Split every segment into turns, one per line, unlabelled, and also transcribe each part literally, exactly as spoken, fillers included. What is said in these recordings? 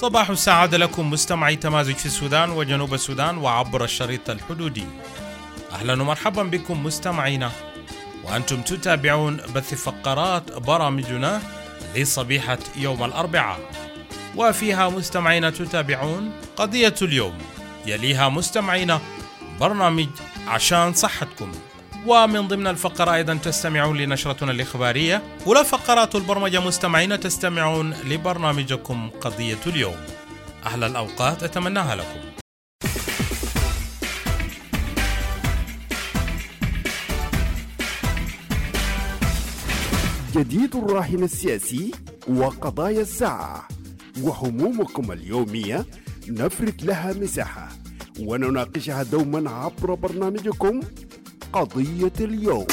صباح السعادة لكم مستمعي تمازج في السودان وجنوب السودان وعبر الشريط الحدودي. أهلا ومرحبا بكم مستمعينا، وأنتم تتابعون بث فقرات برامجنا لصبيحة يوم الأربعاء، وفيها مستمعينا تتابعون قضية اليوم، يليها مستمعينا برنامج عشان صحتكم، ومن ضمن الفقرة أيضا تستمعون لنشرتنا الإخبارية، ولا فقرات البرمجة مستمعين تستمعون لبرنامجكم قضية اليوم. أحلى الأوقات أتمناها لكم.
جديد الراهن السياسي وقضايا الساعة وهمومكم اليومية نفرد لها مساحة ونناقشها دوما عبر برنامجكم قضية اليوم.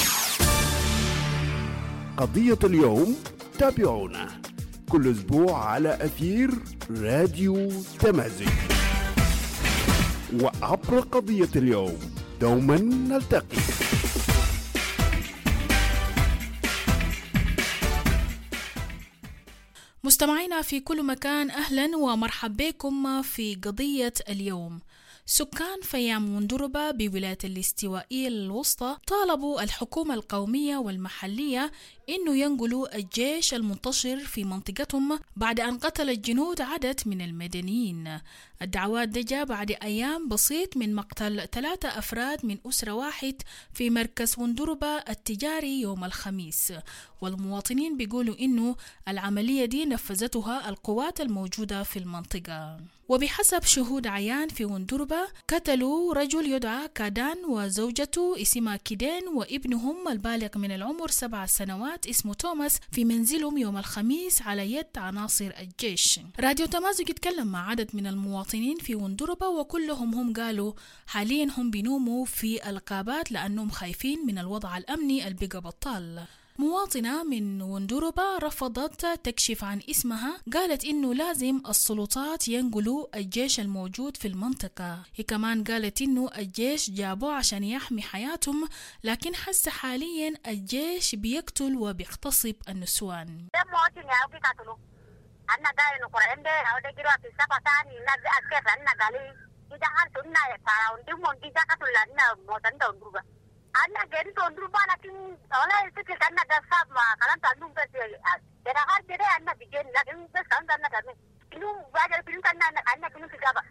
قضية اليوم تابعونا كل أسبوع على أثير راديو تمازج، وعبر قضية اليوم دوما نلتقي.
مستمعينا في كل مكان، أهلا ومرحبا بكم في قضية اليوم. سكان فيام وندربة بولاية الاستوائية الوسطى طالبوا الحكومة القومية والمحلية إنه ينقلوا الجيش المنتشر في منطقتهم بعد أن قتل الجنود عدد من المدنيين. الدعوات دي جاء بعد أيام بسيط من مقتل ثلاثة أفراد من أسرة واحد في مركز وندربة التجاري يوم الخميس، والمواطنين بيقولوا إنه العملية دي نفذتها القوات الموجودة في المنطقة. وبحسب شهود عيان في وندربة قتلوا رجل يدعى كادان وزوجته اسمها كيدين وابنهم البالغ من العمر سبع سنوات اسمه توماس في منزلهم يوم الخميس على يد عناصر الجيش. راديو تمازج يتكلم مع عدد من المواطنين في وندربة، وكلهم هم قالوا حاليا هم بينوموا في الغابات لأنهم خايفين من الوضع الأمني البقى بطال. مواطنة من وندربة رفضت تكشف عن اسمها، قالت إنه لازم السلطات ينقلوا الجيش الموجود في المنطقة. هي كمان قالت إنه الجيش جابوه عشان يحمي حياتهم، لكن حس حاليا الجيش بيقتل وبيغتصب النسوان.
أنا جريت أندروبا لكن أنا يسكت أنا دفع ما كلام تانو بس أنا هاد جري أنا بيجين لكن بس كلام تانا تانو كنو بعد كنو تانا أنا أنا كنو في جابا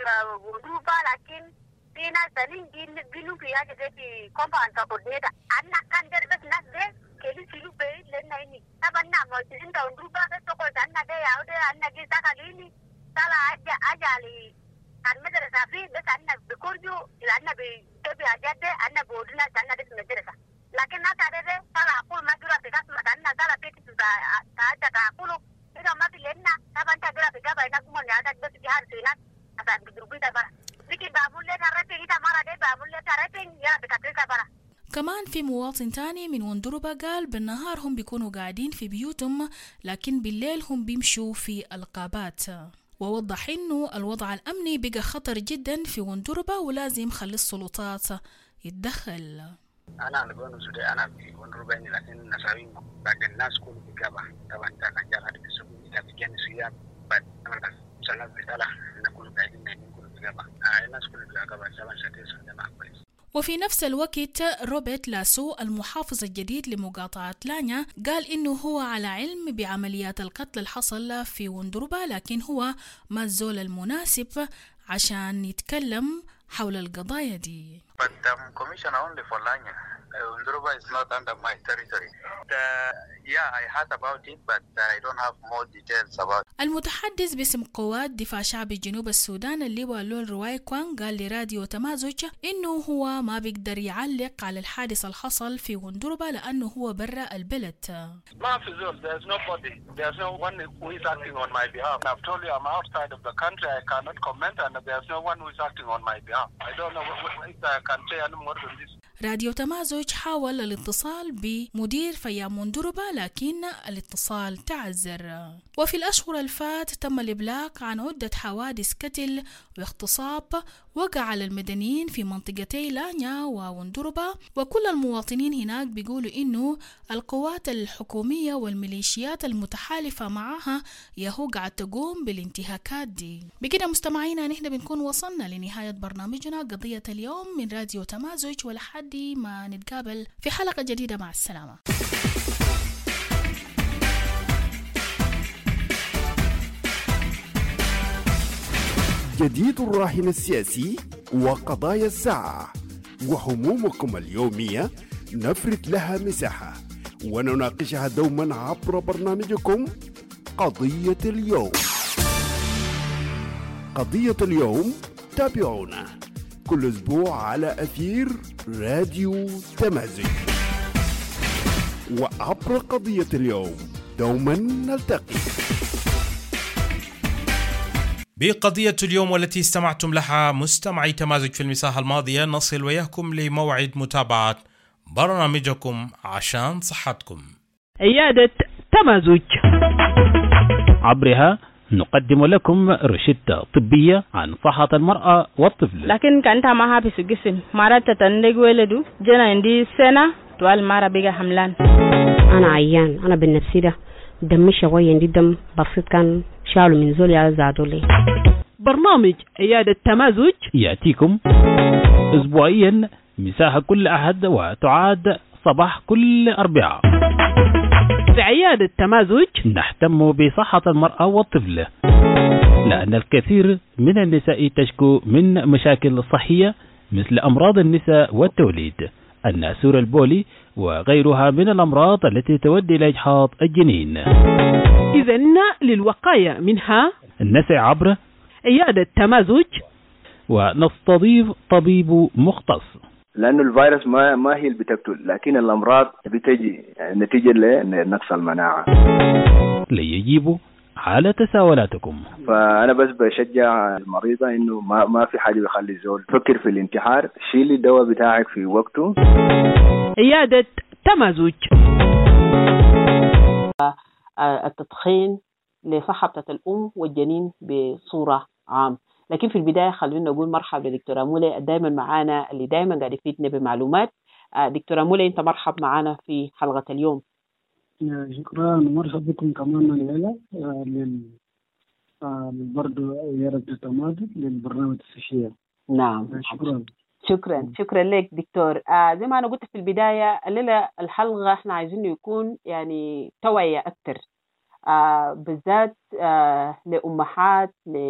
أندروبا لكن فينا سنين جين كنو في هذا جدي كومباوند كابوديدا أنا كان جري بس ناس ده كلي كيلو بيت لنا إني تبنا ما تجين أندروبا بس تقول أنا ده يا أود أنا جيتا كليني تلا أجا أجا لي أنا مدرسة في بس أنا بكورجو لأن بتبي أجده أنا بودنا أنا بس مدرسة لكن ناس هذا ترى أقول ما جرا بكاس ما أنا ترى بيت تبا تاجا تأكله إذا ما في لنا تبى أنت جرا بكاس أنا كم من هذا بس جهار سينا أصلا بجروبي تبارا لكن بقول لك هربي إذا ما رأيت بقول لك هربي يا بكاس تبارا.
كمان في مواطن تاني من وندربة قال بالنهار هم بيكونوا قاعدين في بيوتهم، لكن بالليل هم بيمشوا في الغابات، ووضح إنه الوضع الأمني بقى خطر جدا في وندربة ولازم خلي السلطات يتدخل.
أنا أقول سودي أنا في وندربة لكن نسوي بعد الناس كل بجابة طبعا كان جالها بسوي إذا بيجان سياب بعد أنا سلام بتاعه نقول بعدين نقول بجابة الناس كل بجابة سبعة ستة سنة كويس.
وفي نفس الوقت روبرت لاسو المحافظ الجديد لمقاطعة لانيا قال إنه هو على علم بعمليات القتل الحصل في وندربة، لكن هو ما الزول المناسب عشان يتكلم حول القضايا دي.
But I'm commissioner only for Lanya. Wundurba is not under my territory. Uh, yeah, I heard about it, but I don't have more details about it.
المتحدث باسم قوات دفاع شعبي جنوب السودان اللواء لول رواي كوان قال لراديو تمازج إنه هو ما بيقدر يعلق على الحادث الحصل في وندربة لأنه هو برا البلد.
ما في زول. There's nobody. There's no one who is acting on my behalf. I've told you I'm outside of the country. I cannot comment, and there's no one who is acting on my behalf. I don't know if I can say any more than this.
راديو تمازج حاول الاتصال بمدير فيام مندربة لكن الاتصال تعذر. وفي الأشهر الفات تم الإبلاغ عن عدة حوادث قتل واغتصاب وقع على المدنيين في منطقتي لانيا ووندربة، وكل المواطنين هناك بيقولوا إنه القوات الحكومية والميليشيات المتحالفة معها يهو قاعد تقوم بالانتهاكات دي. بكده مستمعينا نحن بنكون وصلنا لنهاية برنامجنا قضية اليوم من راديو تمازج، ولحد ما نتقابل في حلقة جديدة، مع السلامة.
جديد الراهن السياسي وقضايا الساعة وهمومكم اليومية نفرد لها مساحة ونناقشها دوما عبر برنامجكم قضية اليوم. قضية اليوم تابعونا كل أسبوع على أثير راديو تمازج، وعبر قضية اليوم دوما نلتقي.
بقضية اليوم والتي استمعتم لها مستمعي تمازج في المساحة الماضية نصل وياكم لموعد متابعة برنامجكم عشان صحتكم.
عيادة تمازج عبرها نقدم لكم روشتة طبية عن صحة المرأة والطفل.
لكن كانت معها في الجسم مرات تتندق ولده جنا عندي سنة طوال مرة بقى حملان.
أنا عيان، أنا بالنفسي ده دمي شوية عندي دم بسيط كان شالوا من زولي زادوا لي.
برنامج عيادة تمازج يأتيكم أسبوعيا مساحة كل أحد وتعاد صباح كل أربعاء. في عيادة تمازج نهتم بصحة المرأة والطفل، لأن الكثير من النساء تشكو من مشاكل صحية مثل أمراض النساء والتوليد، الناسور البولي وغيرها من الأمراض التي تؤدي إلى إجهاض الجنين. إذن للوقاية منها نسعى عبر عيادة تمازج ونستضيف طبيب مختص،
لأنه الفيروس ما ما هي اللي بتقتل، لكن الأمراض بتجي نتيجة لنقص المناعة
ليجيبوا على تساؤلاتكم.
فأنا بس بشجع المريضة إنه ما ما في حاجة بيخلي الزول تفكر في الانتحار، شيل الدواء بتاعك في وقته.
عيادة تمازج.
التدخين لصحة الأم والجنين بصورة عام. لكن في البداية خلونا نقول مرحبا دكتورة مولاي دائما معانا، اللي دائما قاعد يفيدنا بمعلومات. دكتورة مولاي أنت مرحب معانا في حلقة اليوم.
شكرا ومرحبا بكم كمان الليلة لل برضو عيادة تمازج للبرنامج الصحي.
نعم
شكرا.
شكرا شكرا لك دكتور. آه زي ما أنا قلت في البداية الليلة الحلقة احنا عايزينه يكون يعني توعية أكتر، آه بالذات آه لأمهات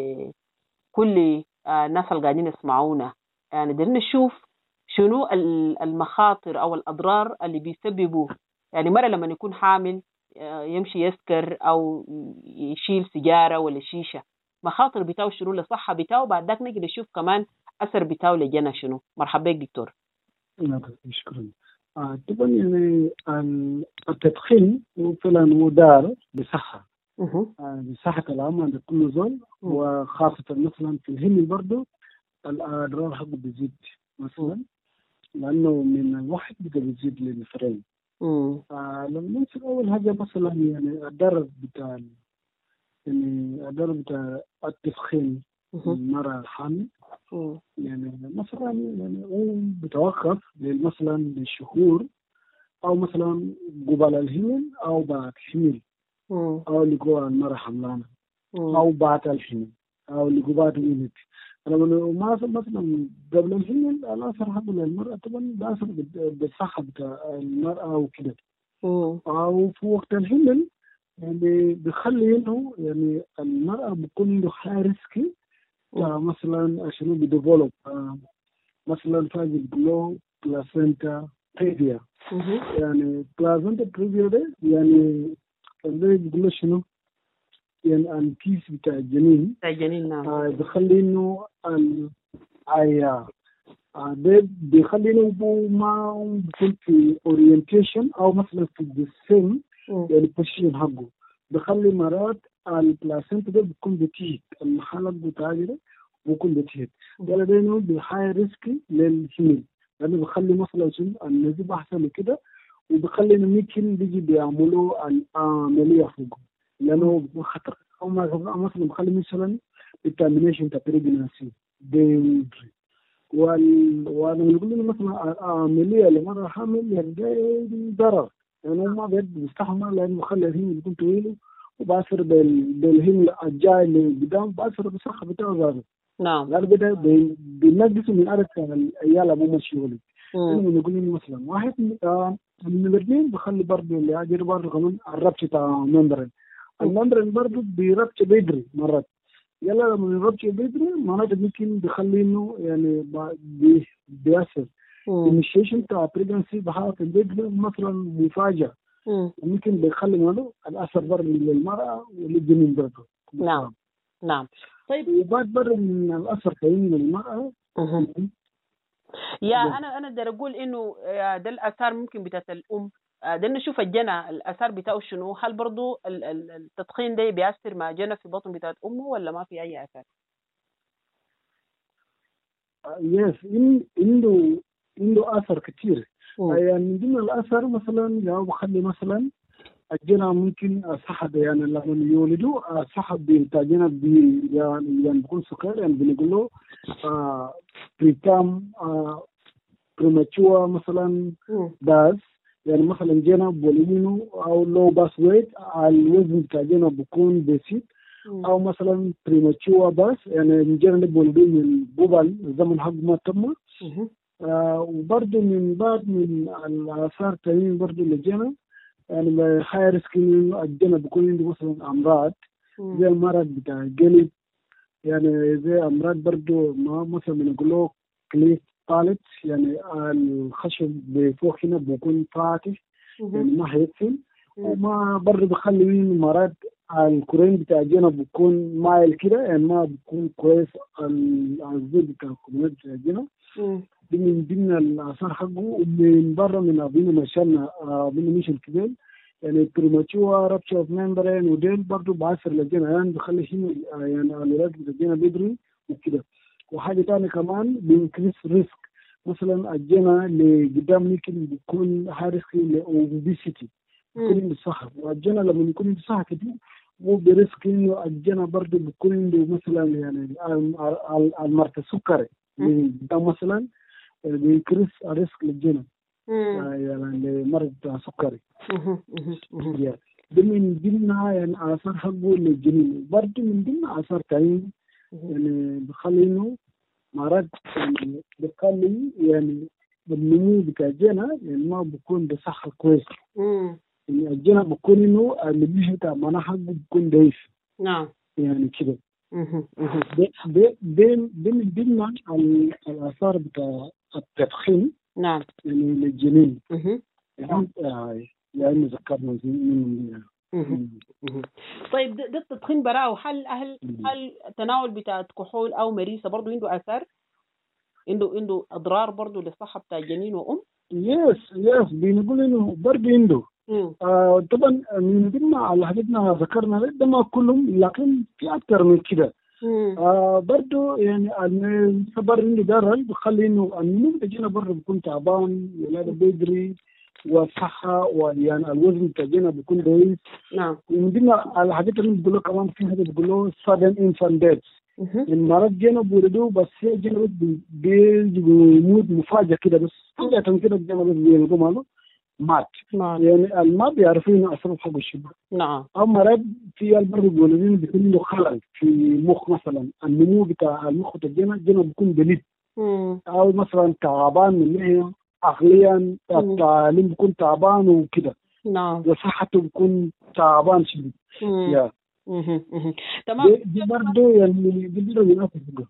لكل آه ناس اللي قاعدين يسمعونا، يعني قدرنا نشوف شنو المخاطر أو الأضرار اللي بيسببوا، يعني مرة لما يكون حامل آه يمشي يسكر أو يشيل سيجارة ولا شيشة، مخاطر بتاعه شنو للصحة بتاعه، بعد ذاك نقدر نشوف كمان أثر بتاعه لجنا شنو. مرحبا بك دكتور.
شكرا. آه طبعا يعني التدخين فعلا هو دار بصحة آه بصحة العامة لكل زول، وخاصة مثلا في الهند برضه الأضرار حقه بيزيد مثلا، لأنه من الواحد بده بيزيد لنفرين. آه لما نمسك أول حاجة مثلا يعني الضرر بتاع يعني الضرر بتاع التدخين المرأة الحامل، يعني مثلا يعني هو بتوقف مثلا للشهور أو مثلا قبل الحمل أو بعد الحمل أو اللي جوا المرأة حملانة أو بعد الحمل أو اللي جوا بعد الولد. لما مثلا قبل الحمل الأثر حقه للمرأة طبعا بأثر بالصحة بتاع المرأة وكده، أو في وقت الحمل يعني بيخلي إنه يعني المرأة بيكون عنده حارسكي مثلا شنو بيديفولوب آه مثلا فاجي بلو بلاسنتا بريفيا، يعني بلاسنتا بريفيا ده يعني اللي بيقولوا شنو يعني الكيس بتاع الجنين
بتاع الجنين نعم
آه بيخلي انه العيا آه ده بيخلي انه ما بيكون في اورينتيشن او مثلا في الجسم يعني بوزيشن حقه، بيخلي مرات البلاسنتا ده بيكون بتيجي المحل بتاعه ده بيكون بتيجي، ولا ده انه بهاي ريسك للحمل لأنه بخلي مثلا شنو النزيف أحسن من كده، وبخلي إنه ممكن بيجي بيعملوا العملية فوق، لأنه خطر. أو مثلا بخلي مثلا التامينيشن تاع بريجنسي بيدري، وأنا بقول إنه مثلا عملية لمرة حامل يعني ده ضرر، يعني ما بيقدر بيستحمل لأنه بخلي الهيم بيكون طويل وبأثر بالهيم الجاي اللي قدام، بأثر بالصحة بتاعه زاد.
نعم.
لأنه بدأ بينقصوا من عدد العيال أبو ماشي ولد. أنا بنقول إنه مثلا واحد من الاثنين بخلي برضه اللي أجر برضه كمان الربط بتاع ممبرين. الممبرين برضه بيربط بدري مرات. يلا لما يربط بدري معناته ممكن بيخلي إنه يعني بي بيأثر. initiation بتاع pregnancy بحالة البدري مثلا مفاجأة. ممكن بيخلي منه الأثر برضه للمرأة وللجنين برضه.
نعم. نعم.
طيب وبعد برضه من الأثر كريم للمرأة.
يا انا انا بدي اقول انه ده الاثار ممكن بتاعت الام، ده نشوف الجنى الاثار بتاعه شنو، هل برضو التدخين ده بيأثر مع جنى في بطن بتاعت امه ولا ما في اي اثار؟
يس عنده عنده اثر كثير. يعني من ضمن الاثار مثلا لو بخلي مثلا الجنى ممكن صحب، يعني لما يولدوا صحب بينتاجنا بي يعني يعني بيكون سكر، يعني بنقول له آه بريتام آه بريماتشور مثلا باس، يعني مثلا جينا بولينو او لو باس ويت، الوزن بتاع جينا بيكون بسيط، او مثلا بريماتشور باس يعني جينا بولدين من بوبال الزمن حق ما تم. آه وبرضه من بعد من الاثار التانيين برضه اللي جينا يعني هاي ريسك الجنة بيكون عنده مثلا أمراض زي المرض بتاع الجلد، يعني زي أمراض برضو ما مثلا بنقول له كليف طالت، يعني الخشب بفوق هنا بيكون فاتح يعني ما هيقفل، وما برضو بخلي من مرض الكورين بتاع الجنة بيكون مايل كده، يعني ما بيكون كويس الزول بتاع الكورين بتاع الجنة. دي من ضمن الآثار حقه. ومن برا من أبينا مشالنا أبينا مش الكبير يعني بريماتشور رابتشر اوف ممبرين، وديل برضه بعثر للجنة يعني بخلي شيء يعني الولاد بتجينا بدري وكده. وحاجة تانية كمان بينكريس ريسك، مثلا الجنة اللي قدام ممكن بيكون هارسك لأوبيسيتي بيكون عنده صحة، والجنة لما يكون عنده صحة كتير مو بريسك إنه الجنة برضه بيكون عنده مثلا يعني المرتى السكري اللي قدام مثلا بينكريس الريسك للجنة يعني مرض سكري. ده من ضمنها يعني آثار حقه للجنين. برضه من ضمن آثار تانية يعني بخلي إنه مرض يعني بخلي يعني النمو بتاع الجنة يعني ما بيكون بصحة كويسة. يعني الجنة بيكون إنه النمو بتاع مناخ حقه بيكون ضعيف.
نعم.
يعني كده. ده ده ده من ضمن الآثار بتاع التدخين.
نعم.
يعني للجنين. يعني يعني ذكرنا منهم.
طيب ده التدخين براءه، هل هل هل التناول بتاع كحول او مريسه برضه عنده اثار؟ عنده عنده اضرار برضه للصحه بتاع الجنين وام؟
يس يس بنقول انه برضه عنده. آه طبعا من ضمن اللي حدثنا ذكرنا ده ما كلهم، لكن في اكثر من كده. آه برضه يعني الصبر عنده ضرر بخلي انه النمو بتاعنا برضه بيكون تعبان، ولاده بدري والصحة ويعني الوزن بتاعنا بيكون ضعيف.
نعم.
ومن ضمن الحاجات اللي بيقولوا كمان في حاجة بيقولوا sudden infant death. المرض جينا بولدوه بس هي جينا بيموت مفاجأة كده، بس فجأة كده جينا بيلقوا ماله مات.
نعم.
يعني ما بيعرفين أسباب حق الشبه.
نعم.
أو مرض في البرد بولدين بيكون له خلل في المخ مثلا، النمو بتاع المخ بتاعنا جينا بيكون دليل. أو مثلا تعبان من هي عقليا التعليم بيكون تعبان وكده.
نعم.
وصحته بيكون تعبان شديد. يا.
تمام.
دي برضه يعني دي برضه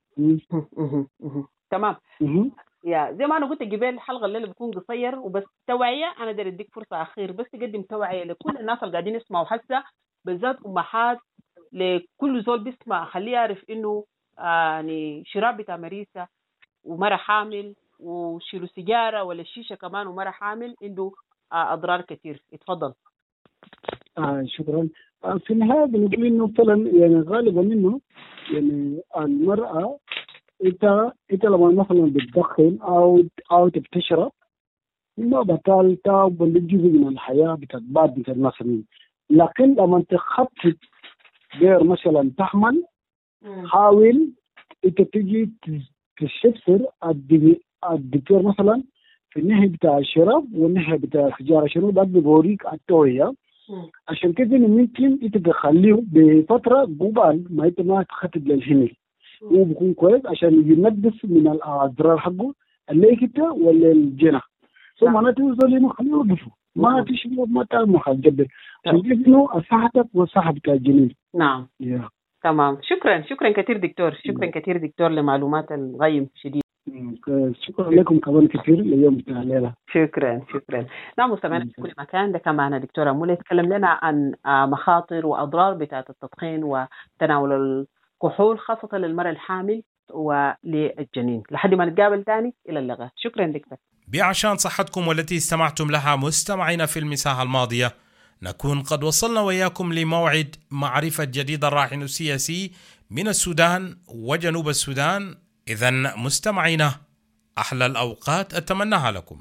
تمام. يا زي ما انا قلت قبل الحلقه الليله بيكون قصير وبس توعيه. انا داير اديك فرصه اخير بس تقدم توعيه لكل الناس اللي قاعدين يسمعوا حسه، بالذات امهات، لكل زول بيسمع خليه يعرف انه يعني شراب بتاع مريسه ومرة حامل وشيلوا سيجارة ولا الشيشة كمان ومرة حامل عنده أضرار كتير. اتفضل.
آه شكرا. آه في النهاية بنقول إنه فعلا يعني غالبا منه يعني المرأة انت انت لما مثلا بتدخن او او تشرب ما بطال تاب جزء من الحياه بتتباد بتاع الناس. لكن لما انت خفت غير مثلا تحمل حاول انت تجي تستفسر الدكتور مثلا في النهي بتاع الشراب والنهي بتاع السيجاره شنو ده بيوريك التوعيه. عشان كده ممكن انت تخليه بفتره قبل ما انت ما تخطب للهمل هو بيكون كويس عشان ينقص من الاضرار حقه اللي كده ولا الجنة. ثم معناته يوصل ما خليه يوقفه ما تشرب ما تعمل مخدر عشان كده انه صحتك وصحه بتاع الجنين.
نعم
yeah.
تمام. شكرا شكرا كثير دكتور. شكرا كثير دكتور لمعلومات الغيم شديد.
شكرا لكم كمان كثير اليوم بتاع الليله.
شكرا شكرا. نعم مستمعينا في كل مكان، ده كان معنا دكتوره منى تكلم لنا عن مخاطر واضرار بتاعه التدخين وتناول الكحول خاصه للمراه الحامل وللجنين. لحد ما نتقابل تاني الى اللقاء. شكرا دكتور.
بعشان صحتكم والتي استمعتم لها مستمعينا في المساحه الماضيه، نكون قد وصلنا وإياكم لموعد معرفة جديد الراهن السياسي من السودان وجنوب السودان. إذن مستمعينا أحلى الأوقات أتمناها لكم.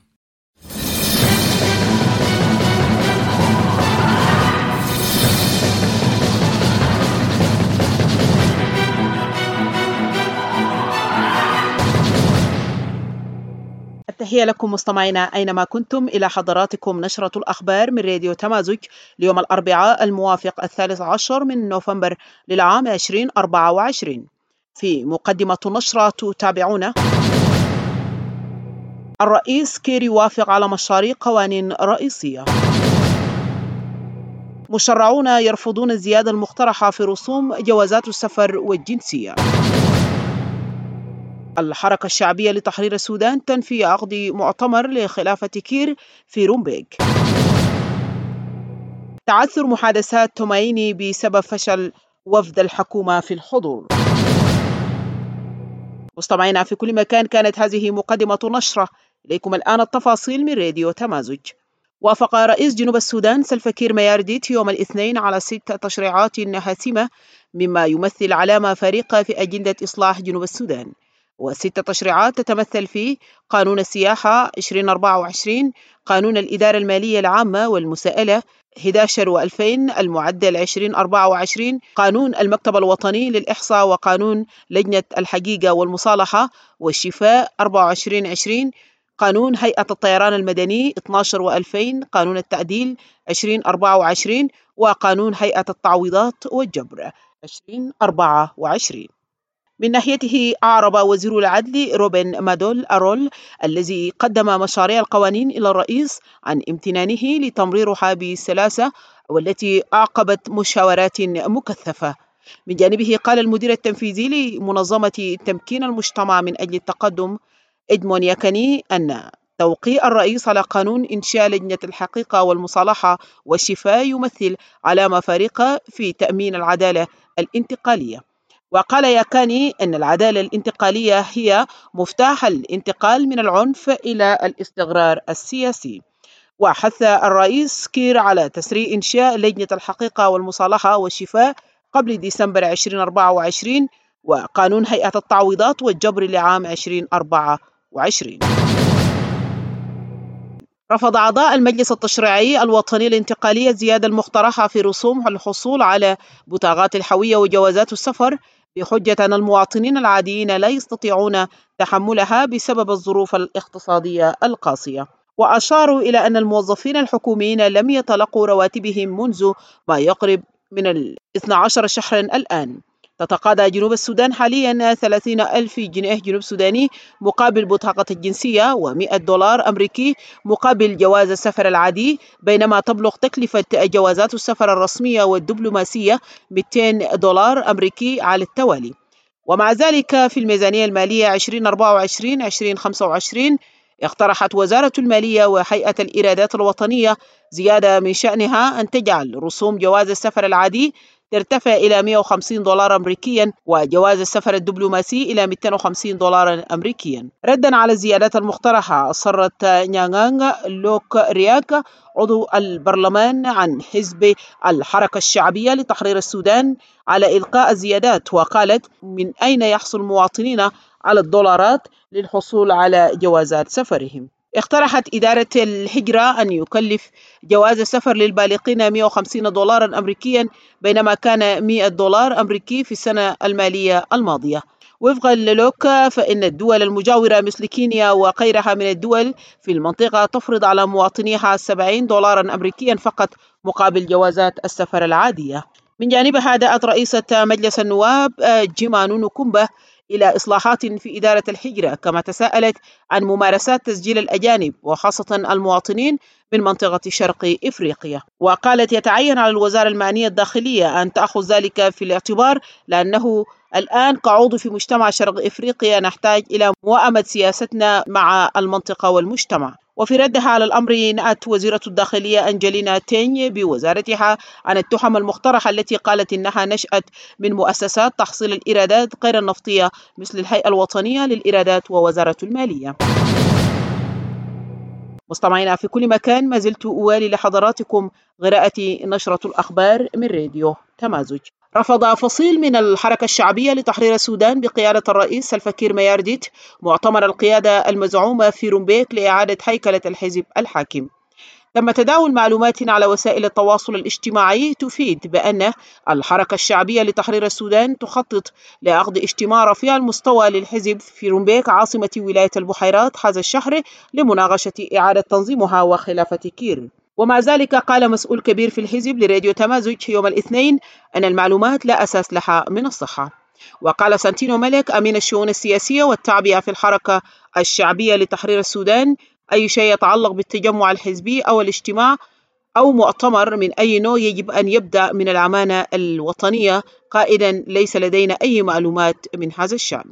التحية لكم مستمعينا أينما كنتم. إلى حضراتكم نشرة الأخبار من راديو تمازج ليوم الأربعاء الموافق الثالث عشر من نوفمبر للعام ألفين وأربعة وعشرين. في مقدمة النشرة تتابعون: الرئيس كير يوافق على مشاريع قوانين رئيسية. مشرعون يرفضون الزيادة المقترحة في رسوم جوازات السفر والجنسية. الحركة الشعبية لتحرير السودان تنفي عقد مؤتمر لخلافة كير في رومبيغ. تعثر محادثات تومايني بسبب فشل وفد الحكومة في الحضور. مستمعينا في كل مكان، كانت هذه مقدمة نشرة. إليكم الآن التفاصيل من راديو تمازج. وافق رئيس جنوب السودان سلفا كير ميارديت يوم الاثنين على ست تشريعات هاسمة مما يمثل علامة فارقة في أجندة إصلاح جنوب السودان. وست تشريعات تتمثل في قانون السياحة ألفين وأربعة وعشرين، قانون الإدارة المالية العامة والمساءلة أحد عشر وألفين المعدل ألفين وأربعة وعشرين، قانون المكتب الوطني للإحصاء، وقانون لجنة الحقيقة والمصالحة والشفاء أربعة وعشرين عشرين، قانون هيئة الطيران المدني اثني عشر وألفين، قانون التعديل ألفين وأربعة وعشرين، وقانون هيئة التعويضات والجبر ألفين وأربعة وعشرين. من ناحيته أعرب وزير العدل روبن مادول أرول الذي قدم مشاريع القوانين إلى الرئيس عن امتنانه لتمريرها بسلاسة والتي أعقبت مشاورات مكثفة. من جانبه قال المدير التنفيذي لمنظمة تمكين المجتمع من أجل التقدم إدمون ياكاني أن توقيع الرئيس على قانون إنشاء لجنة الحقيقة والمصالحة والشفاء يمثل علامة فارقة في تأمين العدالة الانتقالية. وقال ياكاني أن العدالة الانتقالية هي مفتاح الانتقال من العنف إلى الاستقرار السياسي. وحث الرئيس كير على تسريع إنشاء لجنة الحقيقة والمصالحة والشفاء قبل ديسمبر ألفين وأربعة وعشرين وقانون هيئة التعويضات والجبر لعام ألفين وأربعة وعشرين. رفض أعضاء المجلس التشريعي الوطني الانتقالي الزيادة المقترحة في رسوم الحصول على بطاقات الهوية وجوازات السفر بحجة أن المواطنين العاديين لا يستطيعون تحملها بسبب الظروف الاقتصادية القاسية. وأشاروا إلى أن الموظفين الحكوميين لم يتلقوا رواتبهم منذ ما يقرب من الاثنى عشر شهرا الآن. تتقاضى جنوب السودان حاليا ثلاثين ألف جنيه جنوب سوداني مقابل بطاقة الجنسية ومئة دولار أمريكي مقابل جواز السفر العادي، بينما تبلغ تكلفة جوازات السفر الرسمية والدبلوماسية مئتين دولار أمريكي على التوالي. ومع ذلك في الميزانية المالية ألفين وأربعة وعشرين ألفين وخمسة وعشرين اقترحت وزارة المالية وهيئة الإيرادات الوطنية زيادة من شأنها أن تجعل رسوم جواز السفر العادي ترتفع إلى مئة وخمسين دولار أمريكيا، وجواز السفر الدبلوماسي إلى مئتين وخمسين دولار أمريكيا. ردا على الزيادات المقترحة، أصرت نيانغانغ لوك رياك عضو البرلمان عن حزب الحركة الشعبية لتحرير السودان على إلقاء الزيادات، وقالت: من أين يحصل المواطنين على الدولارات للحصول على جوازات سفرهم؟ اقترحت إدارة الهجرة أن يكلف جواز السفر للبالغين مئة وخمسين دولارا أمريكيا، بينما كان مئة دولار أمريكي في السنة المالية الماضية. وفقا للوك، فإن الدول المجاورة مثل كينيا وغيرها من الدول في المنطقة تفرض على مواطنيها سبعين دولارا أمريكيا فقط مقابل جوازات السفر العادية. من جانبها دعت رئيسة مجلس النواب جيما نونو كومبا إلى إصلاحات في إدارة الهجرة، كما تساءلت عن ممارسات تسجيل الأجانب وخاصة المواطنين من منطقة شرق إفريقيا، وقالت: يتعين على الوزارة المعنية الداخلية أن تأخذ ذلك في الاعتبار، لأنه الآن كعضو في مجتمع شرق إفريقيا نحتاج إلى موائمة سياستنا مع المنطقة والمجتمع. وفي ردها على الأمر، نأت وزيرة الداخلية أنجلينا تيني بوزارتها عن التهم المقترحة التي قالت إنها نشأت من مؤسسات تحصيل الإيرادات غير النفطية مثل الهيئة الوطنية للإيرادات ووزارة المالية. مستمعينا في كل مكان، ما زلت أوالي لحضراتكم قراءة نشرة الأخبار من راديو تمازج. رفض فصيل من الحركة الشعبية لتحرير السودان بقيادة الرئيس سلفا كير ميارديت مؤتمر القيادة المزعومة في رومبيك لإعادة هيكلة الحزب الحاكم. تم تداول معلومات على وسائل التواصل الاجتماعي تفيد بأن الحركة الشعبية لتحرير السودان تخطط لعقد اجتماع رفيع المستوى للحزب في رومبيك عاصمة ولاية البحيرات هذا الشهر لمناقشة إعادة تنظيمها وخلافة كير. ومع ذلك قال مسؤول كبير في الحزب لراديو تمازج يوم الاثنين أن المعلومات لا أساس لها من الصحة. وقال سانتينو ملك أمين الشؤون السياسية والتعبئة في الحركة الشعبية لتحرير السودان: أي شيء يتعلق بالتجمع الحزبي أو الاجتماع أو مؤتمر من أي نوع يجب أن يبدأ من الأمانة الوطنية، قائلا: ليس لدينا أي معلومات من هذا الشأن.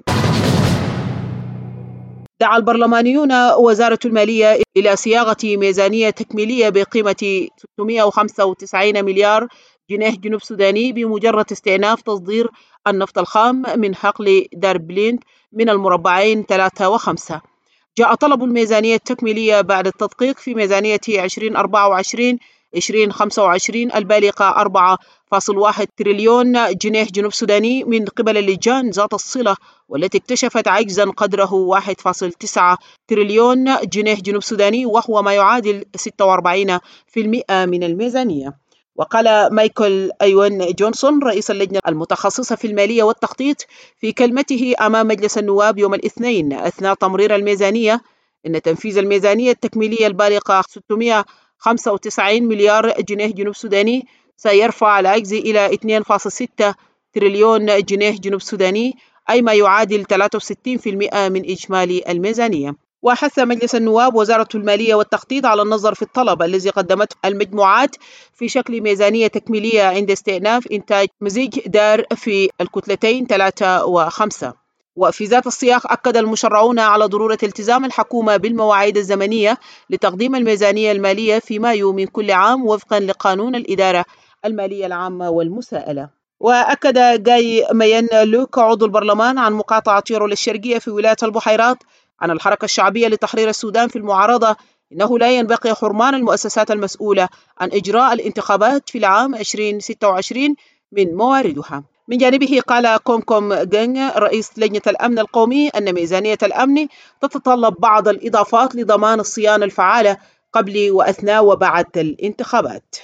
دعا البرلمانيون وزارة المالية إلى صياغة ميزانية تكميلية بقيمة ستمئة وخمسة وتسعين مليار جنيه جنوب سوداني بمجرد استئناف تصدير النفط الخام من حقل داربليند من المربعين ثلاثة وخمسة. جاء طلب الميزانية التكميلية بعد التدقيق في ميزانية عشرين أربعة وعشرين عشرين خمسة وعشرين البالغة أربعة فاصل واحد تريليون جنيه جنوب سوداني من قبل اللجان ذات الصلة، والتي اكتشفت عجزا قدره واحد فاصل تسعة تريليون جنيه جنوب سوداني، وهو ما يعادل ستة وأربعين بالمئة من الميزانية. وقال مايكل أيوان جونسون رئيس اللجنة المتخصصة في المالية والتخطيط في كلمته أمام مجلس النواب يوم الاثنين أثناء تمرير الميزانية إن تنفيذ الميزانية التكميلية البالغة ستمئة وخمسة وتسعين مليار جنيه جنوب سوداني سيرفع العجز إلى اثنين فاصل ستة تريليون جنيه جنوب سوداني، أي ما يعادل ثلاثة وستين بالمئة من إجمالي الميزانية. وحث مجلس النواب وزارة المالية والتخطيط على النظر في الطلب الذي قدمته المجموعات في شكل ميزانية تكميلية عند استئناف إنتاج مزيج دار في الكتلتين ثلاثة وخمسة. وفي ذات السياق أكد المشرعون على ضرورة التزام الحكومة بالمواعيد الزمنية لتقديم الميزانية المالية في مايو من كل عام وفقا لقانون الإدارة المالية العامة والمساءلة. وأكد جاي ميان لوك عضو البرلمان عن مقاطعة يورول الشرقية في ولاية البحيرات عن الحركة الشعبية لتحرير السودان في المعارضة إنه لا ينبغي حرمان المؤسسات المسؤولة عن إجراء الانتخابات في العام ألفين وستة وعشرين من مواردها. من جانبه قال كومكوم جنج رئيس لجنة الأمن القومي أن ميزانية الأمن تتطلب بعض الإضافات لضمان الصيانة الفعالة قبل وأثناء وبعد الانتخابات.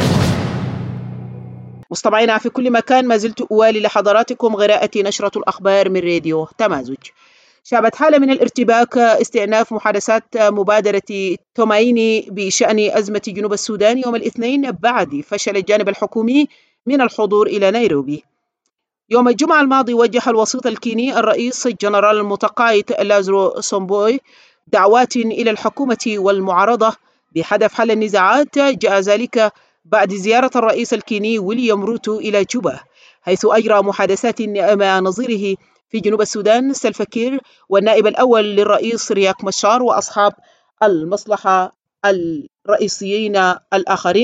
مستمعينا في كل مكان، ما زلت أوالي لحضراتكم قراءة نشرة الأخبار من راديو تمازج. شابت حالة من الارتباك استئناف محادثات مبادرة تومايني بشأن أزمة جنوب السودان يوم الاثنين بعد فشل الجانب الحكومي من الحضور إلى نيروبي. يوم الجمعة الماضي وجه الوسيط الكيني الرئيس الجنرال المتقاعد لازرو سومبوي دعوات إلى الحكومة والمعارضة بهدف حل النزاعات. جاء ذلك بعد زيارة الرئيس الكيني ويليام روتو إلى جوبا، حيث أجرى محادثات مع نظيره في جنوب السودان سلفا كير والنائب الأول للرئيس رياك مشار وأصحاب المصلحة الرئيسيين الآخرين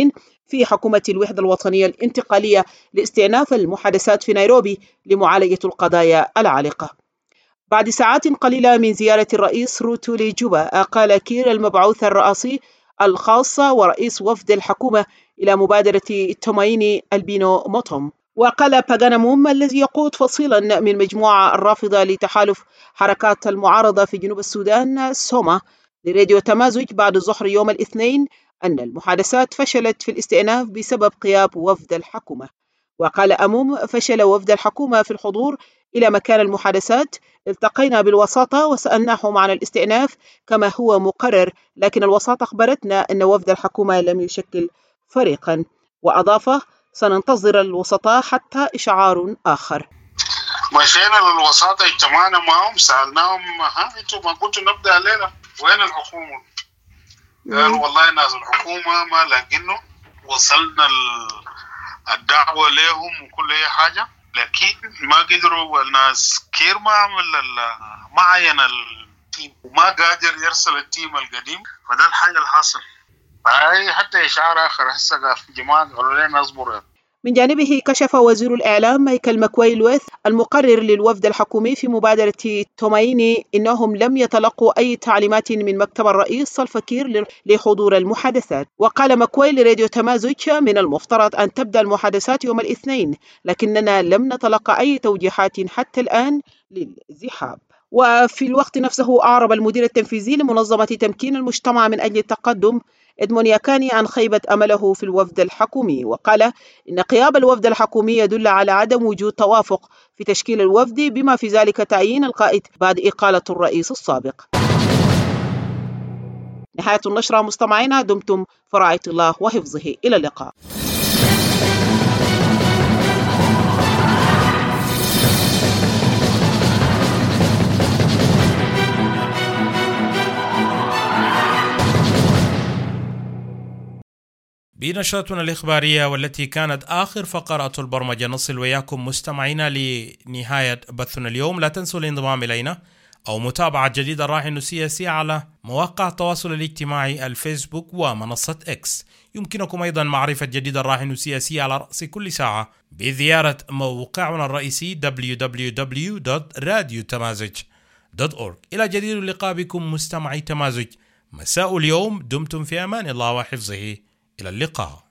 في حكومة الوحدة الوطنية الانتقالية لاستئناف المحادثات في نيروبي لمعالجة القضايا العالقة. بعد ساعات قليلة من زيارة الرئيس روتو لجوبا، قال كير المبعوث الرئاسي الخاص ورئيس وفد الحكومة إلى مبادرة تومايني البينو موتوم. وقال باغاناموم الذي يقود فصيلا من مجموعة الرافضة لتحالف حركات المعارضة في جنوب السودان سوما لراديو تمازج بعد الظهر يوم الاثنين أن المحادثات فشلت في الاستئناف بسبب غياب وفد الحكومة. وقال أموم فشل وفد الحكومة في الحضور إلى مكان المحادثات، التقينا بالوساطة وسألناهم عن الاستئناف كما هو مقرر، لكن الوساطة أخبرتنا أن وفد الحكومة لم يشكل فريقا. وأضاف سننتظر الوسطاء حتى إشعار آخر.
مشينا للوساطة اجتمعنا معهم سألناهم ها انتم ما كنتوا نبدأ الليلة وين الحكومة؟ قالوا والله ناس الحكومة ما لاقينه، وصلنا الدعوة لهم وكل أي حاجة لكن ما قدروا. الناس كير ما عمل ما عين التيم وما قادر يرسل التيم القديم، فده الحاجة الحاصل. أي حتى إشعار آخر هسه جماعة قالوا لنا اصبروا.
من جانبه كشف وزير الإعلام مايكل ماكوي لويث المقرر للوفد الحكومي في مبادرة تومايني إنهم لم يتلقوا أي تعليمات من مكتب الرئيس سلفا كير لحضور المحادثات. وقال ماكوي لراديو تمازج من المفترض أن تبدأ المحادثات يوم الاثنين، لكننا لم نتلقى أي توجيهات حتى الآن للزحاب. وفي الوقت نفسه أعرب المدير التنفيذي لمنظمة تمكين المجتمع من أجل التقدم إدمون ياكاني عن خيبة أمله في الوفد الحكومي، وقال إن غياب الوفد الحكومي يدل على عدم وجود توافق في تشكيل الوفد، بما في ذلك تعيين القائد بعد إقالة الرئيس السابق. نهاية النشرة مستمعينا، دمتم في رعاية الله وحفظه، إلى اللقاء.
بنشرتنا الإخبارية والتي كانت آخر فقرة البرمجة نصل وياكم مستمعينا لنهاية بثنا اليوم. لا تنسوا الانضمام إلينا أو متابعة جديد الراهن السياسي على مواقع التواصل الاجتماعي الفيسبوك ومنصة إكس. يمكنكم أيضا معرفة جديد الراهن السياسي على رأس كل ساعة بزيارة موقعنا الرئيسي دبليو دبليو دبليو دوت راديو تمازج دوت أورج. إلى جديد اللقاء بكم مستمعي تمازج مساء اليوم، دمتم في أمان الله وحفظه، إلى اللقاء.